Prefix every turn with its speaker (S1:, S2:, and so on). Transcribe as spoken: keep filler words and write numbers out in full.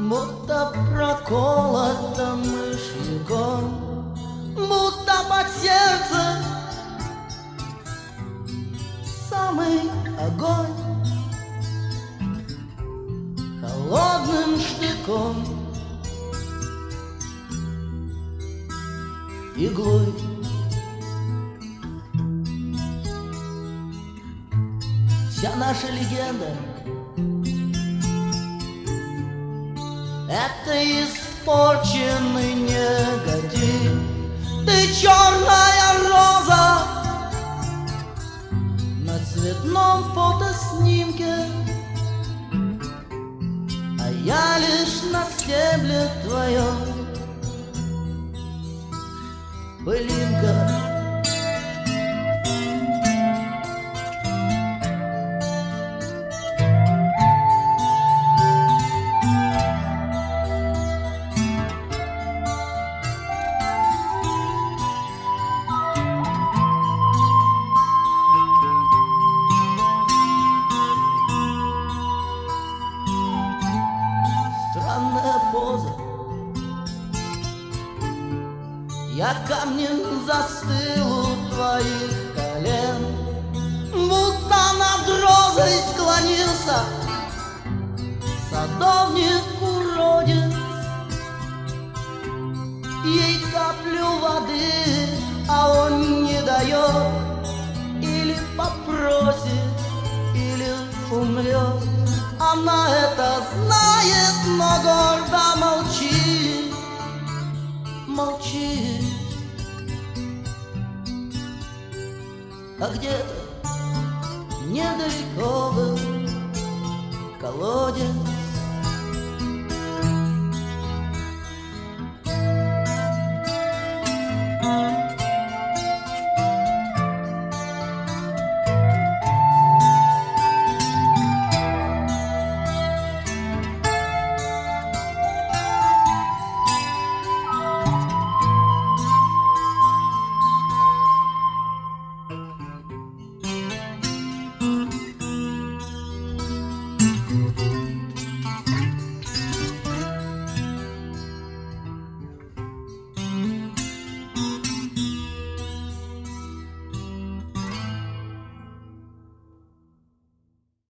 S1: Будто проколото мышьяком, будто под сердце самый огонь холодным штыком, иглой. Вся наша легенда — это испорченный негатив. Ты черная роза на цветном фотоснимке, а я лишь на стебле твоем пылинка. Странная поза, я камнем застыл у твоих колен, будто над розой склонился садовник-уродец. Ей каплю воды, а он не дает, или попросит, или умрет. Она это знает, но гордо молчит, молчит. А где-то недалеко